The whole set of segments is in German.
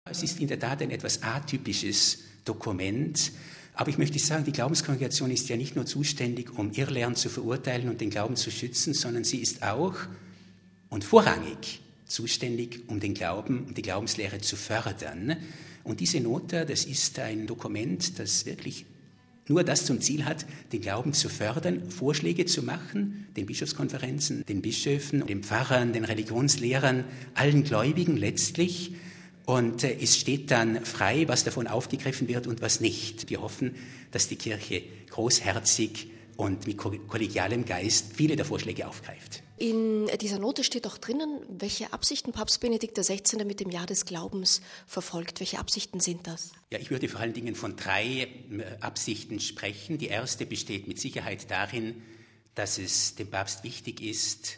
Es ist in der Tat ein etwas atypisches Dokument, aber ich möchte sagen, die Glaubenskongregation ist ja nicht nur zuständig, um Irrlehren zu verurteilen und den Glauben zu schützen, sondern sie ist auch und vorrangig zuständig, um den Glauben und die Glaubenslehre zu fördern. Und diese Nota, das ist ein Dokument, das wirklich nur das zum Ziel hat, den Glauben zu fördern, Vorschläge zu machen, den Bischofskonferenzen, den Bischöfen, den Pfarrern, den Religionslehrern, allen Gläubigen letztlich. Und es steht dann frei, was davon aufgegriffen wird und was nicht. Wir hoffen, dass die Kirche großherzig und mit kollegialem Geist viele der Vorschläge aufgreift. In dieser Note steht auch drinnen, welche Absichten Papst Benedikt XVI. Mit dem Jahr des Glaubens verfolgt. Welche Absichten sind das? Ja, ich würde vor allen Dingen von 3 Absichten sprechen. Die erste besteht mit Sicherheit darin, dass es dem Papst wichtig ist,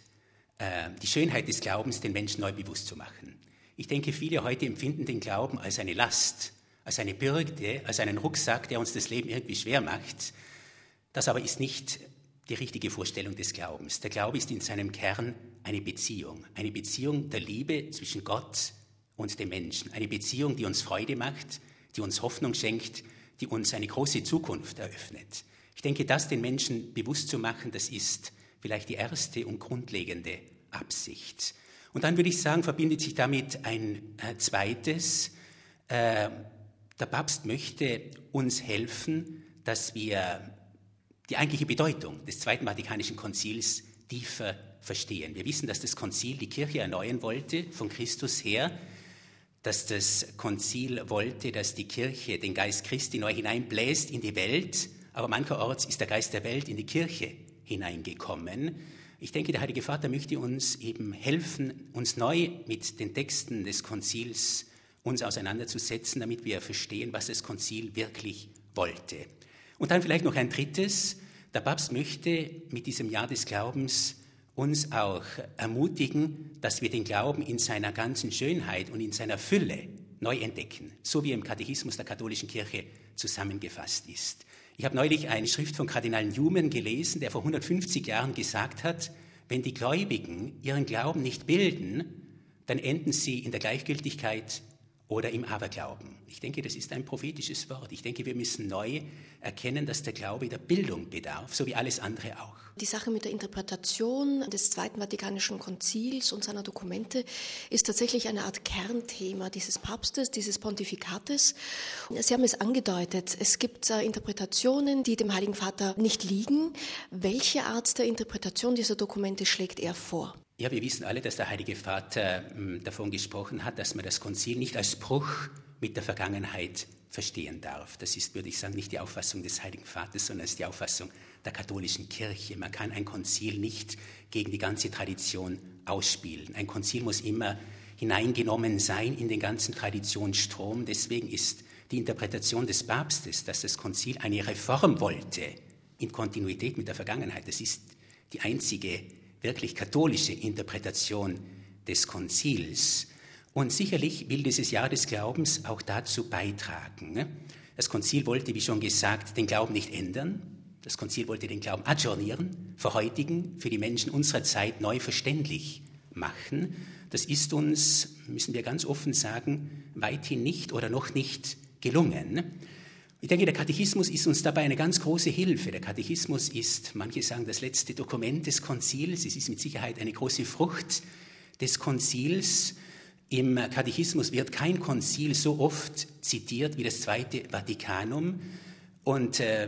die Schönheit des Glaubens den Menschen neu bewusst zu machen. Ich denke, viele heute empfinden den Glauben als eine Last, als eine Bürde, als einen Rucksack, der uns das Leben irgendwie schwer macht. Das aber ist nicht die richtige Vorstellung des Glaubens. Der Glaube ist in seinem Kern eine Beziehung der Liebe zwischen Gott und dem Menschen, eine Beziehung, die uns Freude macht, die uns Hoffnung schenkt, die uns eine große Zukunft eröffnet. Ich denke, das den Menschen bewusst zu machen, das ist vielleicht die erste und grundlegende Absicht. Und dann würde ich sagen, verbindet sich damit ein zweites. Der Papst möchte uns helfen, dass wir die eigentliche Bedeutung des Zweiten Vatikanischen Konzils tiefer verstehen. Wir wissen, dass das Konzil die Kirche erneuern wollte, von Christus her, dass das Konzil wollte, dass die Kirche den Geist Christi neu hineinbläst in die Welt, aber mancherorts ist der Geist der Welt in die Kirche hineingekommen. Ich denke, der Heilige Vater möchte uns eben helfen, uns neu mit den Texten des Konzils uns auseinanderzusetzen, damit wir verstehen, was das Konzil wirklich wollte. Und dann vielleicht noch ein drittes. Der Papst möchte mit diesem Jahr des Glaubens uns auch ermutigen, dass wir den Glauben in seiner ganzen Schönheit und in seiner Fülle neu entdecken, so wie er im Katechismus der katholischen Kirche zusammengefasst ist. Ich habe neulich eine Schrift von Kardinal Newman gelesen, der vor 150 Jahren gesagt hat, wenn die Gläubigen ihren Glauben nicht bilden, dann enden sie in der Gleichgültigkeit oder im Aberglauben. Ich denke, das ist ein prophetisches Wort. Ich denke, wir müssen neu erkennen, dass der Glaube der Bildung bedarf, so wie alles andere auch. Die Sache mit der Interpretation des Zweiten Vatikanischen Konzils und seiner Dokumente ist tatsächlich eine Art Kernthema dieses Papstes, dieses Pontifikates. Sie haben es angedeutet, es gibt Interpretationen, die dem Heiligen Vater nicht liegen. Welche Art der Interpretation dieser Dokumente schlägt er vor? Ja, wir wissen alle, dass der Heilige Vater davon gesprochen hat, dass man das Konzil nicht als Bruch mit der Vergangenheit verstehen darf. Das ist, würde ich sagen, nicht die Auffassung des Heiligen Vaters, sondern es ist die Auffassung der katholischen Kirche. Man kann ein Konzil nicht gegen die ganze Tradition ausspielen. Ein Konzil muss immer hineingenommen sein in den ganzen Traditionsstrom. Deswegen ist die Interpretation des Papstes, dass das Konzil eine Reform wollte, in Kontinuität mit der Vergangenheit, das ist die einzige wirklich katholische Interpretation des Konzils. Und sicherlich will dieses Jahr des Glaubens auch dazu beitragen. Das Konzil wollte, wie schon gesagt, den Glauben nicht ändern. Das Konzil wollte den Glauben adjournieren, verhäutigen, für die Menschen unserer Zeit neu verständlich machen. Das ist uns, müssen wir ganz offen sagen, weithin nicht oder noch nicht gelungen. Ich denke, der Katechismus ist uns dabei eine ganz große Hilfe. Der Katechismus ist, manche sagen, das letzte Dokument des Konzils. Es ist mit Sicherheit eine große Frucht des Konzils. Im Katechismus wird kein Konzil so oft zitiert wie das Zweite Vatikanum. Und der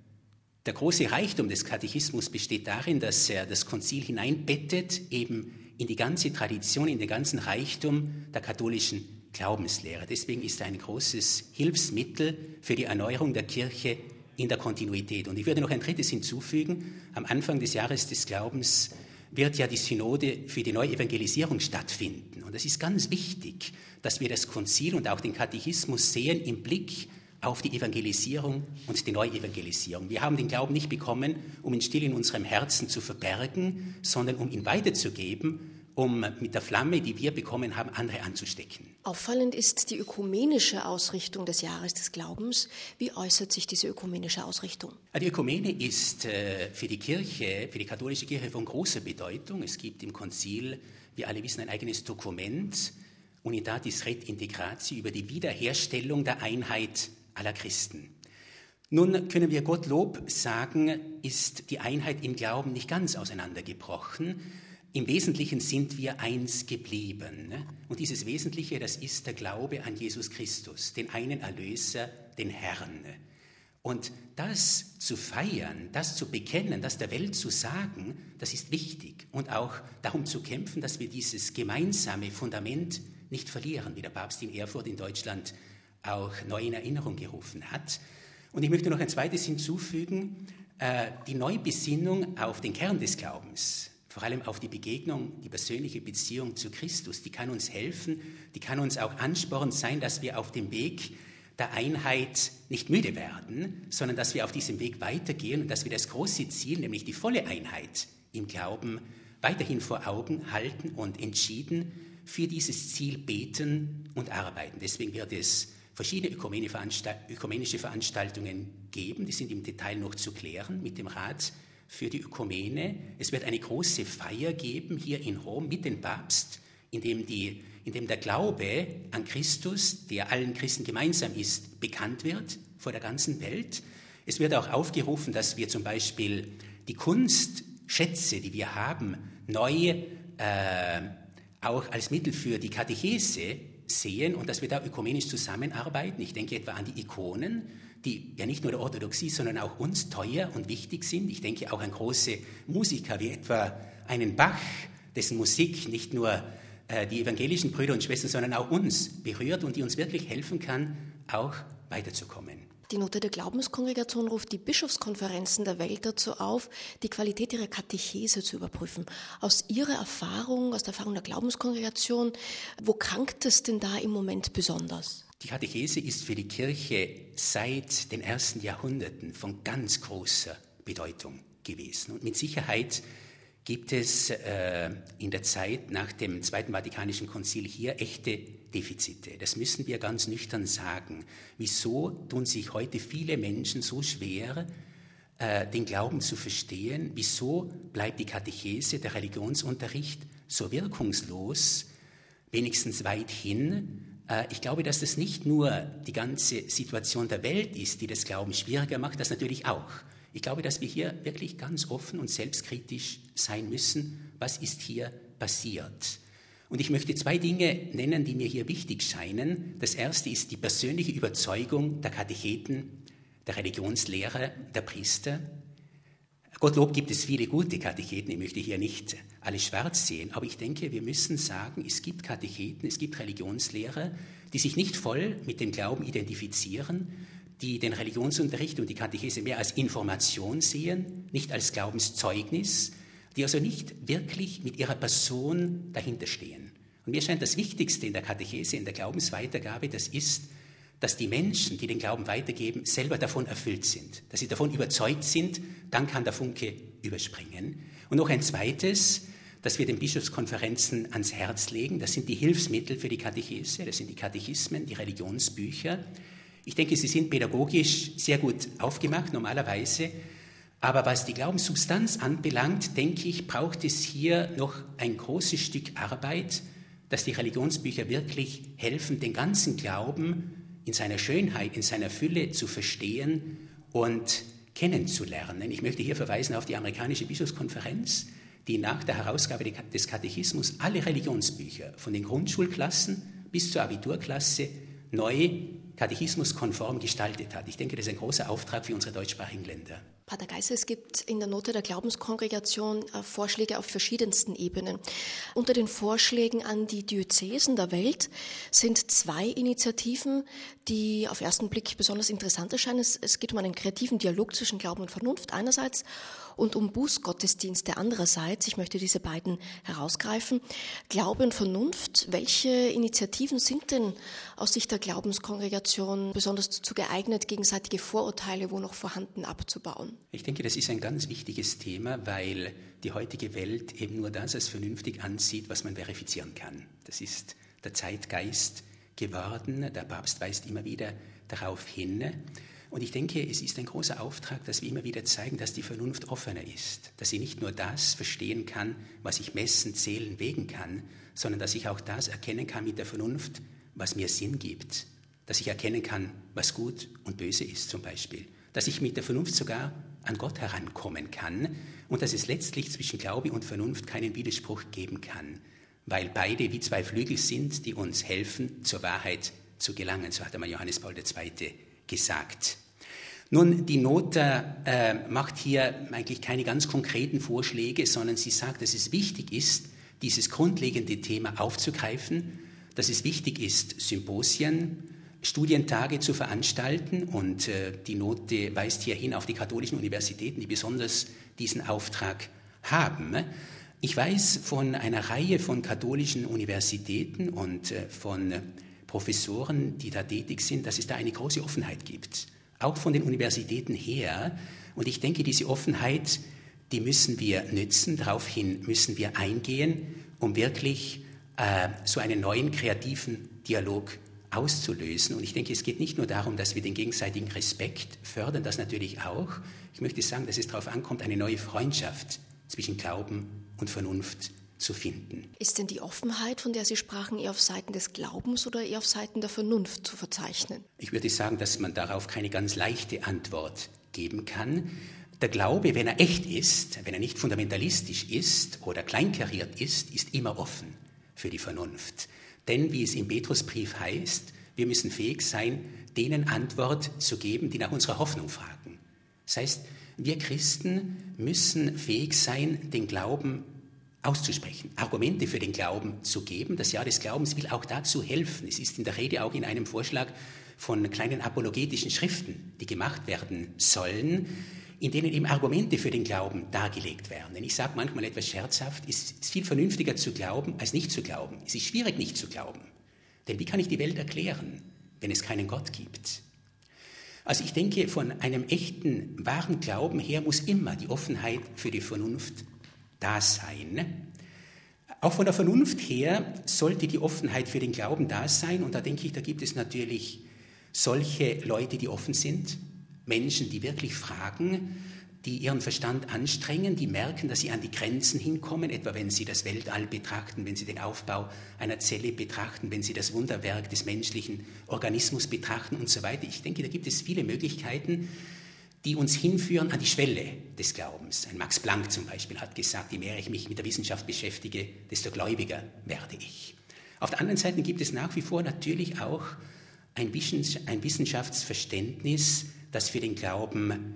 große Reichtum des Katechismus besteht darin, dass er das Konzil hineinbettet, eben in die ganze Tradition, in den ganzen Reichtum der katholischen Glaubenslehre. Deswegen ist er ein großes Hilfsmittel für die Erneuerung der Kirche in der Kontinuität. Und ich würde noch ein drittes hinzufügen. Am Anfang des Jahres des Glaubens wird ja die Synode für die Neuevangelisierung stattfinden. Und es ist ganz wichtig, dass wir das Konzil und auch den Katechismus sehen im Blick auf die Evangelisierung und die Neuevangelisierung. Wir haben den Glauben nicht bekommen, um ihn still in unserem Herzen zu verbergen, sondern um ihn weiterzugeben, um mit der Flamme, die wir bekommen haben, andere anzustecken. Auffallend ist die ökumenische Ausrichtung des Jahres des Glaubens. Wie äußert sich diese ökumenische Ausrichtung? Die Ökumene ist für die Kirche, für die katholische Kirche von großer Bedeutung. Es gibt im Konzil, wie alle wissen, ein eigenes Dokument. Unitatis Redintegratio, über die Wiederherstellung der Einheit aller Christen. Nun können wir Gottlob sagen, ist die Einheit im Glauben nicht ganz auseinandergebrochen. Im Wesentlichen sind wir eins geblieben. Und dieses Wesentliche, das ist der Glaube an Jesus Christus, den einen Erlöser, den Herrn. Und das zu feiern, das zu bekennen, das der Welt zu sagen, das ist wichtig. Und auch darum zu kämpfen, dass wir dieses gemeinsame Fundament nicht verlieren, wie der Papst in Erfurt in Deutschland auch neu in Erinnerung gerufen hat. Und ich möchte noch ein zweites hinzufügen, die Neubesinnung auf den Kern des Glaubens, vor allem auf die Begegnung, die persönliche Beziehung zu Christus, die kann uns helfen, die kann uns auch anspornend sein, dass wir auf dem Weg der Einheit nicht müde werden, sondern dass wir auf diesem Weg weitergehen und dass wir das große Ziel, nämlich die volle Einheit im Glauben, weiterhin vor Augen halten und entschieden für dieses Ziel beten und arbeiten. Deswegen wird es verschiedene ökumenische Veranstaltungen geben, die sind im Detail noch zu klären mit dem Rat für die Ökumene. Es wird eine große Feier geben hier in Rom mit dem Papst, in dem der Glaube an Christus, der allen Christen gemeinsam ist, bekannt wird vor der ganzen Welt. Es wird auch aufgerufen, dass wir zum Beispiel die Kunstschätze, die wir haben, neu auch als Mittel für die Katechese sehen und dass wir da ökumenisch zusammenarbeiten. Ich denke etwa an die Ikonen, die ja nicht nur der Orthodoxie, sondern auch uns teuer und wichtig sind. Ich denke auch an große Musiker wie etwa einen Bach, dessen Musik nicht nur die evangelischen Brüder und Schwestern, sondern auch uns berührt und die uns wirklich helfen kann, auch weiterzukommen. Die Note der Glaubenskongregation ruft die Bischofskonferenzen der Welt dazu auf, die Qualität ihrer Katechese zu überprüfen. Aus Ihrer Erfahrung, aus der Erfahrung der Glaubenskongregation, wo krankt es denn da im Moment besonders? Die Katechese ist für die Kirche seit den ersten Jahrhunderten von ganz großer Bedeutung gewesen. Und mit Sicherheit gibt es in der Zeit nach dem Zweiten Vatikanischen Konzil hier echte Defizite. Das müssen wir ganz nüchtern sagen. Wieso tun sich heute viele Menschen so schwer, den Glauben zu verstehen? Wieso bleibt die Katechese, der Religionsunterricht, so wirkungslos, wenigstens weit hin? Ich glaube, dass das nicht nur die ganze Situation der Welt ist, die das Glauben schwieriger macht, das natürlich auch. Ich glaube, dass wir hier wirklich ganz offen und selbstkritisch sein müssen. Was ist hier passiert? Und ich möchte zwei Dinge nennen, die mir hier wichtig scheinen. Das erste ist die persönliche Überzeugung der Katecheten, der Religionslehrer, der Priester. Gottlob gibt es viele gute Katecheten, ich möchte hier nicht alle schwarz sehen, aber ich denke, wir müssen sagen, es gibt Katecheten, es gibt Religionslehrer, die sich nicht voll mit dem Glauben identifizieren, die den Religionsunterricht und die Katechese mehr als Information sehen, nicht als Glaubenszeugnis, die also nicht wirklich mit ihrer Person dahinter stehen. Und mir scheint das Wichtigste in der Katechese, in der Glaubensweitergabe, das ist, dass die Menschen, die den Glauben weitergeben, selber davon erfüllt sind, dass sie davon überzeugt sind, dann kann der Funke überspringen. Und noch ein zweites, dass wir den Bischofskonferenzen ans Herz legen, das sind die Hilfsmittel für die Katechese, das sind die Katechismen, die Religionsbücher. Ich denke, sie sind pädagogisch sehr gut aufgemacht, normalerweise. Aber was die Glaubenssubstanz anbelangt, denke ich, braucht es hier noch ein großes Stück Arbeit, dass die Religionsbücher wirklich helfen, den ganzen Glauben in seiner Schönheit, in seiner Fülle zu verstehen und kennenzulernen. Ich möchte hier verweisen auf die amerikanische Bischofskonferenz, die nach der Herausgabe des Katechismus alle Religionsbücher von den Grundschulklassen bis zur Abiturklasse neu katechismuskonform gestaltet hat. Ich denke, das ist ein großer Auftrag für unsere deutschsprachigen Länder. Pater Geisser, es gibt in der Note der Glaubenskongregation Vorschläge auf verschiedensten Ebenen. Unter den Vorschlägen an die Diözesen der Welt sind zwei Initiativen, die auf ersten Blick besonders interessant erscheinen. Es geht um einen kreativen Dialog zwischen Glauben und Vernunft einerseits und um Bußgottesdienste andererseits. Ich möchte diese beiden herausgreifen. Glaube und Vernunft, welche Initiativen sind denn aus Sicht der Glaubenskongregation besonders dazu geeignet, gegenseitige Vorurteile, wo noch vorhanden, abzubauen? Ich denke, das ist ein ganz wichtiges Thema, weil die heutige Welt eben nur das als vernünftig ansieht, was man verifizieren kann. Das ist der Zeitgeist geworden. Der Papst weist immer wieder darauf hin. Und ich denke, es ist ein großer Auftrag, dass wir immer wieder zeigen, dass die Vernunft offener ist, dass sie nicht nur das verstehen kann, was ich messen, zählen, wägen kann, sondern dass ich auch das erkennen kann mit der Vernunft, was mir Sinn gibt, dass ich erkennen kann, was gut und böse ist zum Beispiel, dass ich mit der Vernunft sogar an Gott herankommen kann und dass es letztlich zwischen Glaube und Vernunft keinen Widerspruch geben kann, weil beide wie zwei Flügel sind, die uns helfen, zur Wahrheit zu gelangen. So hat einmal Johannes Paul II. Gesagt. Nun, die Nota macht hier eigentlich keine ganz konkreten Vorschläge, sondern sie sagt, dass es wichtig ist, dieses grundlegende Thema aufzugreifen, dass es wichtig ist, Symposien, Studientage zu veranstalten und die Note weist hier hin auf die katholischen Universitäten, die besonders diesen Auftrag haben. Ich weiß von einer Reihe von katholischen Universitäten und von Professoren, die da tätig sind, dass es da eine große Offenheit gibt, auch von den Universitäten her. Und ich denke, diese Offenheit, die müssen wir nützen, daraufhin müssen wir eingehen, um wirklich so einen neuen kreativen Dialog auszulösen. Und ich denke, es geht nicht nur darum, dass wir den gegenseitigen Respekt fördern, das natürlich auch. Ich möchte sagen, dass es darauf ankommt, eine neue Freundschaft zwischen Glauben und Vernunft zu finden. Ist denn die Offenheit, von der Sie sprachen, eher auf Seiten des Glaubens oder eher auf Seiten der Vernunft zu verzeichnen? Ich würde sagen, dass man darauf keine ganz leichte Antwort geben kann. Der Glaube, wenn er echt ist, wenn er nicht fundamentalistisch ist oder kleinkariert ist immer offen für die Vernunft. Denn, wie es im Petrusbrief heißt, wir müssen fähig sein, denen Antwort zu geben, die nach unserer Hoffnung fragen. Das heißt, wir Christen müssen fähig sein, den Glauben auszusprechen, Argumente für den Glauben zu geben. Das Jahr des Glaubens will auch dazu helfen. Es ist in der Rede auch in einem Vorschlag von kleinen apologetischen Schriften, die gemacht werden sollen, in denen eben Argumente für den Glauben dargelegt werden. Denn ich sage manchmal etwas scherzhaft, es ist viel vernünftiger zu glauben, als nicht zu glauben. Es ist schwierig, nicht zu glauben. Denn wie kann ich die Welt erklären, wenn es keinen Gott gibt? Also ich denke, von einem echten, wahren Glauben her muss immer die Offenheit für die Vernunft da sein. Auch von der Vernunft her sollte die Offenheit für den Glauben da sein. Und da denke ich, da gibt es natürlich solche Leute, die offen sind, Menschen, die wirklich fragen, die ihren Verstand anstrengen, die merken, dass sie an die Grenzen hinkommen, etwa wenn sie das Weltall betrachten, wenn sie den Aufbau einer Zelle betrachten, wenn sie das Wunderwerk des menschlichen Organismus betrachten und so weiter. Ich denke, da gibt es viele Möglichkeiten, die uns hinführen an die Schwelle des Glaubens. Ein Max Planck zum Beispiel hat gesagt, je mehr ich mich mit der Wissenschaft beschäftige, desto gläubiger werde ich. Auf der anderen Seite gibt es nach wie vor natürlich auch ein Wissenschaftsverständnis, das für den Glauben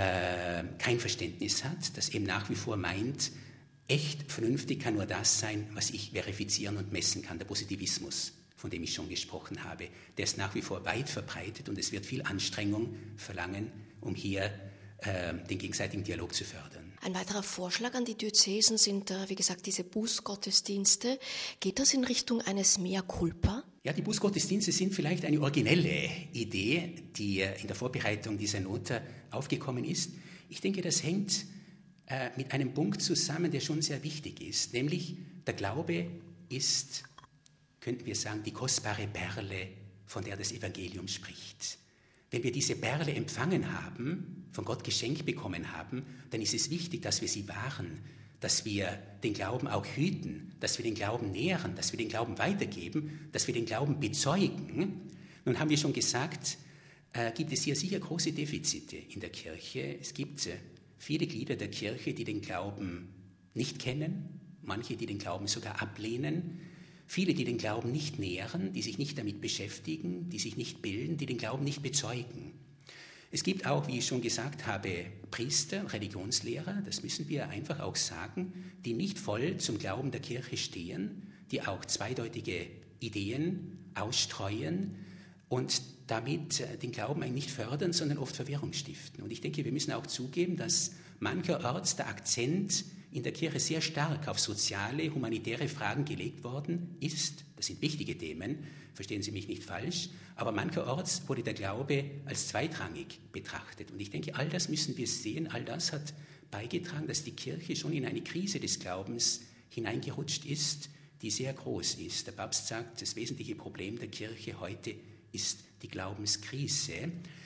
kein Verständnis hat, das eben nach wie vor meint, echt vernünftig kann nur das sein, was ich verifizieren und messen kann, der Positivismus, von dem ich schon gesprochen habe. Der ist nach wie vor weit verbreitet und es wird viel Anstrengung verlangen, um hier den gegenseitigen Dialog zu fördern. Ein weiterer Vorschlag an die Diözesen sind, wie gesagt, diese Bußgottesdienste. Geht das in Richtung eines Mea culpa? Ja, die Bußgottesdienste sind vielleicht eine originelle Idee, die in der Vorbereitung dieser Nota aufgekommen ist. Ich denke, das hängt mit einem Punkt zusammen, der schon sehr wichtig ist, nämlich der Glaube ist, könnten wir sagen, die kostbare Perle, von der das Evangelium spricht. Wenn wir diese Perle empfangen haben, von Gott geschenkt bekommen haben, dann ist es wichtig, dass wir sie wahren, dass wir den Glauben auch hüten, dass wir den Glauben nähren, dass wir den Glauben weitergeben, dass wir den Glauben bezeugen. Nun haben wir schon gesagt, gibt es hier sicher große Defizite in der Kirche. Es gibt viele Glieder der Kirche, die den Glauben nicht kennen, manche, die den Glauben sogar ablehnen, viele, die den Glauben nicht nähren, die sich nicht damit beschäftigen, die sich nicht bilden, die den Glauben nicht bezeugen. Es gibt auch, wie ich schon gesagt habe, Priester, Religionslehrer, das müssen wir einfach auch sagen, die nicht voll zum Glauben der Kirche stehen, die auch zweideutige Ideen ausstreuen und damit den Glauben eigentlich nicht fördern, sondern oft Verwirrung stiften. Und ich denke, wir müssen auch zugeben, dass mancherorts der Akzent in der Kirche sehr stark auf soziale, humanitäre Fragen gelegt worden ist. Das sind wichtige Themen, verstehen Sie mich nicht falsch, aber mancherorts wurde der Glaube als zweitrangig betrachtet. Und ich denke, all das müssen wir sehen, all das hat beigetragen, dass die Kirche schon in eine Krise des Glaubens hineingerutscht ist, die sehr groß ist. Der Papst sagt, das wesentliche Problem der Kirche heute ist die Glaubenskrise.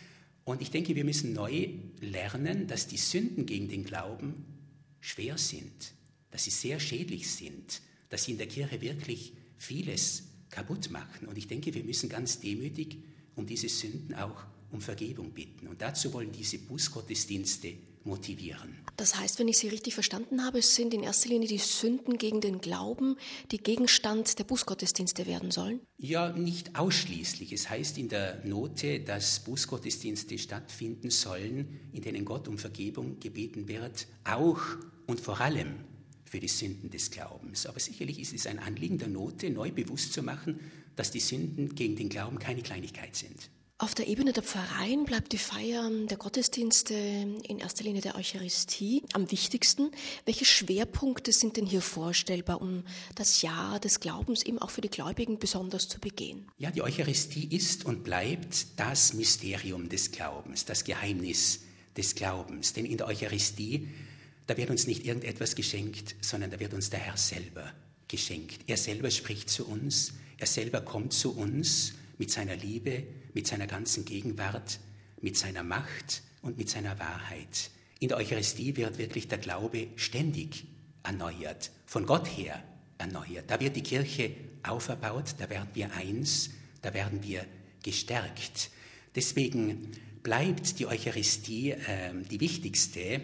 Und ich denke, wir müssen neu lernen, dass die Sünden gegen den Glauben schwer sind, dass sie sehr schädlich sind, dass sie in der Kirche wirklich vieles kaputt machen. Und ich denke, wir müssen ganz demütig um diese Sünden auch um Vergebung bitten. Und dazu wollen diese Bußgottesdienste motivieren. Das heißt, wenn ich Sie richtig verstanden habe, es sind in erster Linie die Sünden gegen den Glauben, die Gegenstand der Bußgottesdienste werden sollen? Ja, nicht ausschließlich. Es heißt in der Note, dass Bußgottesdienste stattfinden sollen, in denen Gott um Vergebung gebeten wird, auch und vor allem für die Sünden des Glaubens. Aber sicherlich ist es ein Anliegen der Note, neu bewusst zu machen, dass die Sünden gegen den Glauben keine Kleinigkeit sind. Auf der Ebene der Pfarreien bleibt die Feier der Gottesdienste in erster Linie der Eucharistie am wichtigsten. Welche Schwerpunkte sind denn hier vorstellbar, um das Jahr des Glaubens eben auch für die Gläubigen besonders zu begehen? Ja, die Eucharistie ist und bleibt das Mysterium des Glaubens, das Geheimnis des Glaubens. Denn in der Eucharistie, da wird uns nicht irgendetwas geschenkt, sondern da wird uns der Herr selber geschenkt. Er selber spricht zu uns, er selber kommt zu uns mit seiner Liebe, mit seiner ganzen Gegenwart, mit seiner Macht und mit seiner Wahrheit. In der Eucharistie wird wirklich der Glaube ständig erneuert, von Gott her erneuert. Da wird die Kirche auferbaut, da werden wir eins, da werden wir gestärkt. Deswegen bleibt die Eucharistie die wichtigste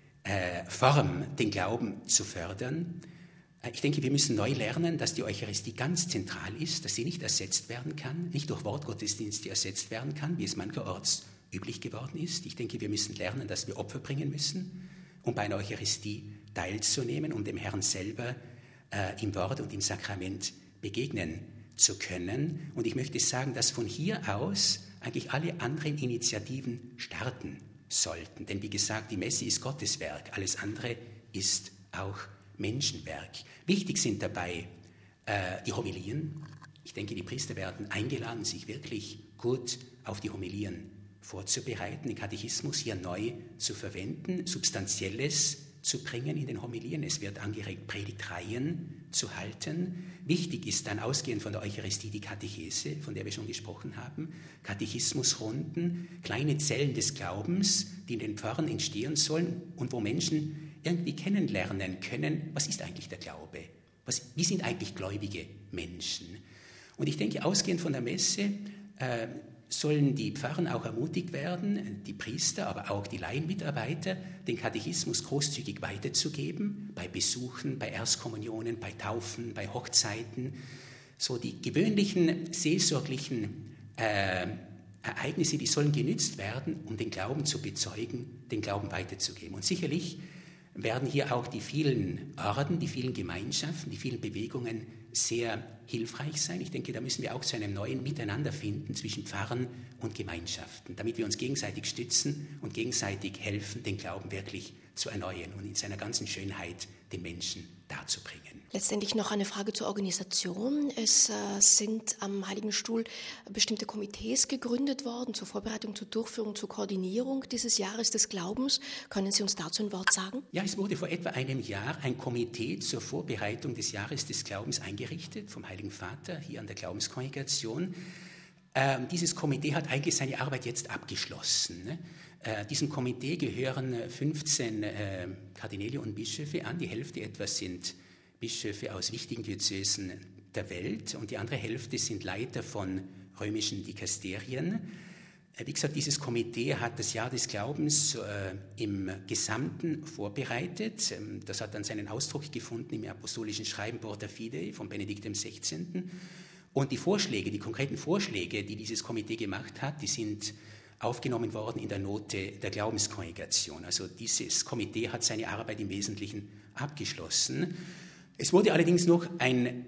Form, den Glauben zu fördern. Ich denke, wir müssen neu lernen, dass die Eucharistie ganz zentral ist, dass sie nicht ersetzt werden kann, nicht durch Wortgottesdienste ersetzt werden kann, wie es mancherorts üblich geworden ist. Ich denke, wir müssen lernen, dass wir Opfer bringen müssen, um bei einer Eucharistie teilzunehmen, um dem Herrn selber im Wort und im Sakrament begegnen zu können. Und ich möchte sagen, dass von hier aus eigentlich alle anderen Initiativen starten sollten. Denn wie gesagt, die Messe ist Gottes Werk, alles andere ist auch Menschenwerk. Wichtig sind dabei die Homilien. Ich denke, die Priester werden eingeladen, sich wirklich gut auf die Homilien vorzubereiten, den Katechismus hier neu zu verwenden, Substanzielles zu bringen in den Homilien. Es wird angeregt, Predigtreihen zu halten. Wichtig ist dann, ausgehend von der Eucharistie, die Katechese, von der wir schon gesprochen haben, Katechismusrunden, kleine Zellen des Glaubens, die in den Pfarren entstehen sollen und wo Menschen irgendwie kennenlernen können, was ist eigentlich der Glaube? Wie sind eigentlich gläubige Menschen? Und ich denke, ausgehend von der Messe sollen die Pfarren auch ermutigt werden, die Priester, aber auch die Laienmitarbeiter, den Katechismus großzügig weiterzugeben, bei Besuchen, bei Erstkommunionen, bei Taufen, bei Hochzeiten, so die gewöhnlichen seelsorglichen Ereignisse, die sollen genützt werden, um den Glauben zu bezeugen, den Glauben weiterzugeben. Und sicherlich werden hier auch die vielen Orden, die vielen Gemeinschaften, die vielen Bewegungen sehr hilfreich sein. Ich denke, da müssen wir auch zu einem neuen Miteinander finden zwischen Pfarren und Gemeinschaften, damit wir uns gegenseitig stützen und gegenseitig helfen, den Glauben wirklich zu erneuern und in seiner ganzen Schönheit den Menschen darzubringen. Letztendlich noch eine Frage zur Organisation. Es sind am Heiligen Stuhl bestimmte Komitees gegründet worden zur Vorbereitung, zur Durchführung, zur Koordinierung dieses Jahres des Glaubens. Können Sie uns dazu ein Wort sagen? Ja, es wurde vor etwa einem Jahr ein Komitee zur Vorbereitung des Jahres des Glaubens eingerichtet vom Heiligen Vater hier an der Glaubenskongregation. Dieses Komitee hat eigentlich seine Arbeit jetzt abgeschlossen. Diesem Komitee gehören 15 Kardinäle und Bischöfe an. Die Hälfte etwa sind Bischöfe aus wichtigen Diözesen der Welt und die andere Hälfte sind Leiter von römischen Dikasterien. Wie gesagt, dieses Komitee hat das Jahr des Glaubens im Gesamten vorbereitet. Das hat dann seinen Ausdruck gefunden im apostolischen Schreiben Porta Fidei von Benedikt XVI. Und die Vorschläge, die konkreten Vorschläge, die dieses Komitee gemacht hat, die sind aufgenommen worden in der Note der Glaubenskongregation. Also dieses Komitee hat seine Arbeit im Wesentlichen abgeschlossen. Es wurde allerdings noch ein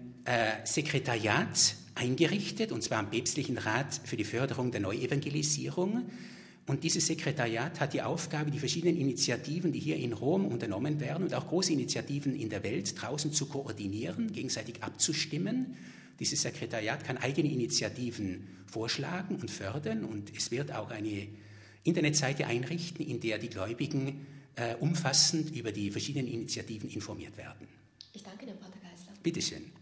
Sekretariat eingerichtet, und zwar am Päpstlichen Rat für die Förderung der Neuevangelisierung. Und dieses Sekretariat hat die Aufgabe, die verschiedenen Initiativen, die hier in Rom unternommen werden und auch große Initiativen in der Welt draußen zu koordinieren, gegenseitig abzustimmen. Dieses Sekretariat kann eigene Initiativen vorschlagen und fördern und es wird auch eine Internetseite einrichten, in der die Gläubigen umfassend über die verschiedenen Initiativen informiert werden. Ich danke dem Pater Geisler. Bitte schön.